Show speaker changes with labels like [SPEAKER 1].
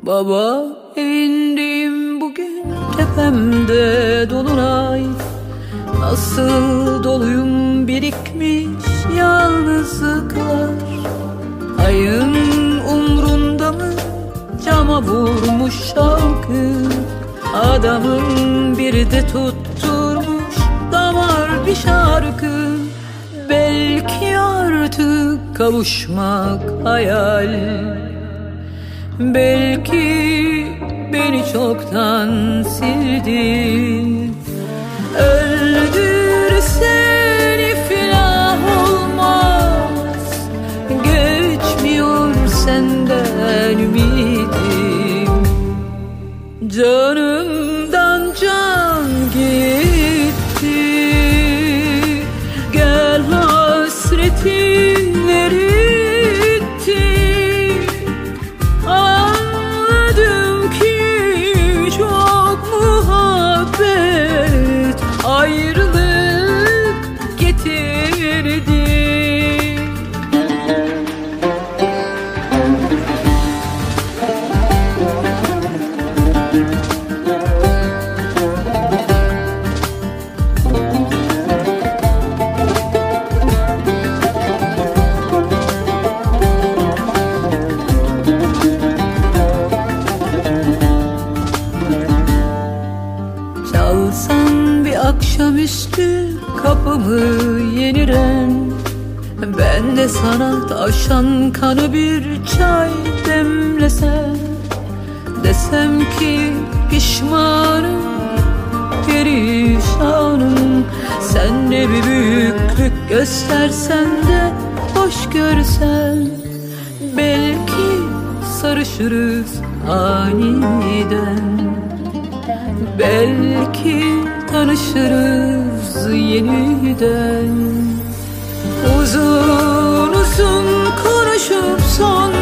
[SPEAKER 1] Baba evindeyim bugün, tepemde dolunay. Nasıl doluyum birikmiş yalnızlıklar. Ayın umrunda mı, cama vurmuş şarkı. Adamın biri de tutturmuş damar bir şarkı. Belki artık kavuşmak hayal, belki beni çoktan sildi. Öldür seni filan olmaz, geçmiyor senden ümidim. Canımdan can gitti, gel hasreti eritti. Anladım ki çok muhabbet ayrılık getirdi. Çalsan bir akşamüstü kapımı yeniren, ben de sana taşan kanı bir çay demlesem. Desem ki pişmanım, perişanım. Sen de bir büyüklük göstersen de hoş görsen. Belki sarışırız aniden, belki tanışırız yeniden. Uzun uzun konuşup son